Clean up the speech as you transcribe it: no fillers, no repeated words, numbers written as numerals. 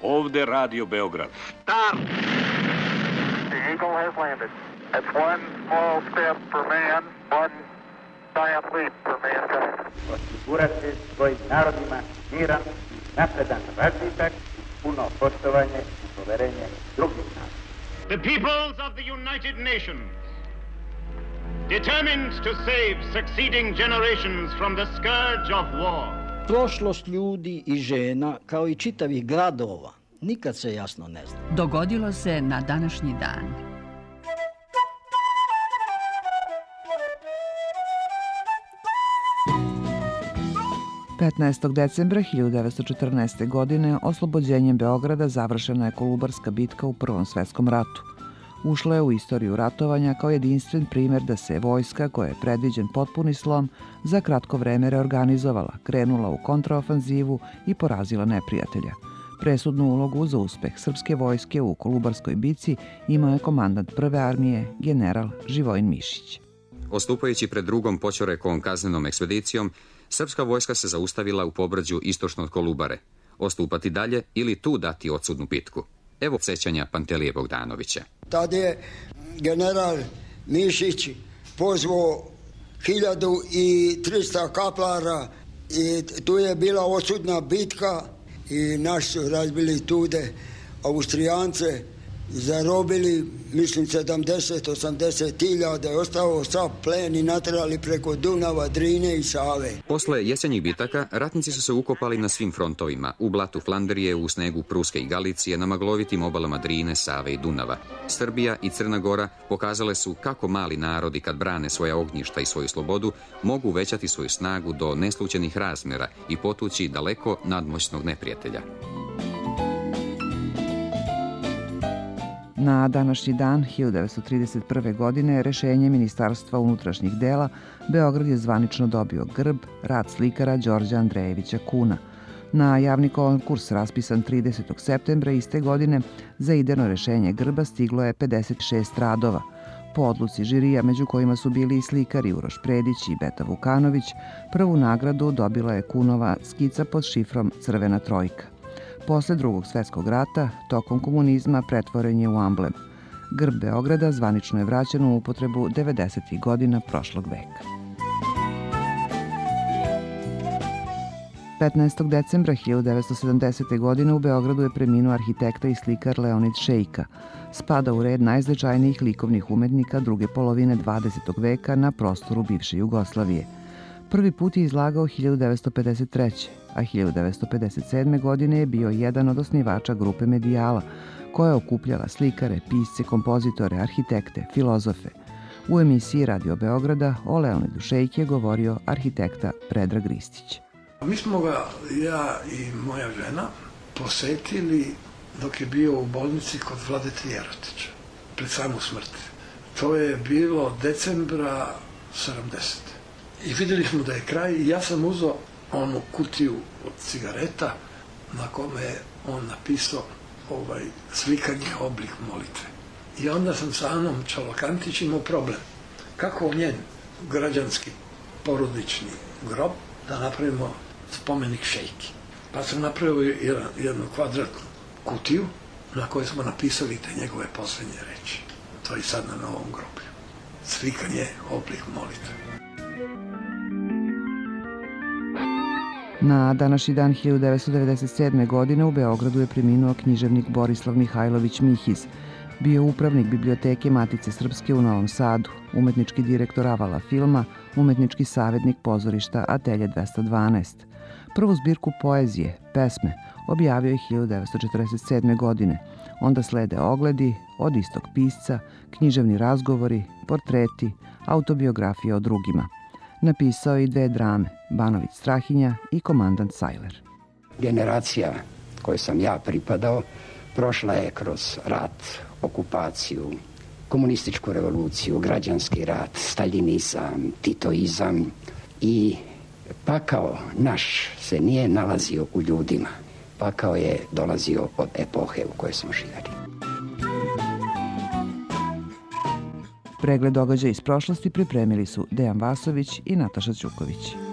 Ovde Radio Beograd. Start! The Eagle has landed. That's one small step for man, one giant leap for mankind. Osigurati svojim narodima miran, napredan razvitak, puno poštovanje i poverenje drugih naroda. The peoples of the United Nations, determined to save succeeding generations from the scourge of war. Prošlost ljudi i žena, kao i čitavih gradova, nikad se jasno ne zna. Dogodilo se na današnji dan. Decembra 1914. godine oslobođenjem Beograda završena je Kolubarska bitka u Prvom svetskom ratu. Ušla je u istoriju ratovanja kao jedinstven primer da se vojska, koja je predviđen potpuni slom, za kratko vreme reorganizovala, krenula u kontraofanzivu i porazila neprijatelja. Presudnu ulogu za uspeh srpske vojske u Kolubarskoj bici imao je komandant Prve armije, general Živojin Mišić. Ostupajući pred drugom Poćorekovom kaznenom ekspedicijom, srpska vojska se zaustavila u pobrađu istočno od Kolubare. Ostupati dalje ili tu dati odsudnu bitku. Evo sećanja Pantelije Bogdanovića. Tad je general Mišić pozvao 1300 kaplara i tu je bila odsudna bitka i naši su razbili tude Austrijance, zarobili, mislim, 70-80 hiljada, je ostao sav plen i natrali preko Dunava, Drine i Save. Posle jesenjih bitaka, ratnici su se ukopali na svim frontovima, u blatu Flandrije, u snegu Pruske i Galicije, na maglovitim obalama Drine, Save i Dunava. Srbija i Crna Gora pokazale su kako mali narodi, kad brane svoja ognjišta i svoju slobodu, mogu uvećati svoju snagu do neslućenih razmjera i potući daleko nadmoćnog neprijatelja. Na današnji dan, 1931. godine, rešenje Ministarstva unutrašnjih dela, Beograd je zvanično dobio grb, rad slikara Đorđa Andrejevića Kuna. Na javni konkurs raspisan 30. septembra iste godine za idejno rešenje grba stiglo je 56 radova. Po odluci žirija, među kojima su bili i slikari Uroš Predić i Beta Vukanović, prvu nagradu dobila je Kunova skica pod šifrom Crvena trojka. Posle Drugog svetskog rata, tokom komunizma pretvoren je u amblem. Grb Beograda zvanično je vraćen u upotrebu 90. godina prošlog veka. 15. decembra 1970. godine u Beogradu je preminuo arhitekta i slikar Leonid Šejka. Spada u red najznačajnijih likovnih umetnika druge polovine 20. veka na prostoru bivše Jugoslavije. Prvi put je izlagao 1953. a 1957. godine je bio jedan od osnivača grupe Medijala, koja je okupljala slikare, pisce, kompozitore, arhitekte, filozofe. U emisiji Radio Beograda o Leonidu Šejki je govorio arhitekta Predrag Ristić. Mi smo ga, ja i moja žena, posetili dok je bio u bolnici kod Vlade Trijerotića, pred samu smrt. To je bilo decembra 70. I vidjeli smo da je kraj i ja sam uzeo onu kutiju od cigareta na kome je on napisao slikanje oblik molitve. I onda sam sa Anom Čalokantić imao problem. Kako njen građanski porodični grob da napravimo spomenik Šejki. Pa sam napravio jednu kvadratnu kutiju na kojoj smo napisali te njegove posljednje reči. To je sad na novom groblju. Slikanje oblik molitve. Na današnji dan 1997. godine u Beogradu je preminuo književnik Borislav Mihajlović Mihiz. Bio upravnik biblioteke Matice Srpske u Novom Sadu, umetnički direktor Avala filma, umetnički savjetnik pozorišta Atelje 212. Prvu zbirku poezije, pesme, objavio je 1947. godine. Onda slede ogledi, od istog pisca, književni razgovori, portreti, autobiografije o drugima. Napisao je i 2 drame, Banović Strahinja i Komandant Sajler. Generacija kojoj sam ja pripadao prošla je kroz rat, okupaciju, komunističku revoluciju, građanski rat, staljinizam, titoizam i pakao naš se nije nalazio u ljudima. Pakao je dolazio od epohe u kojoj smo živjeli. Pregled događaja iz prošlosti pripremili su Dejan Vasović i Nataša Ćuković.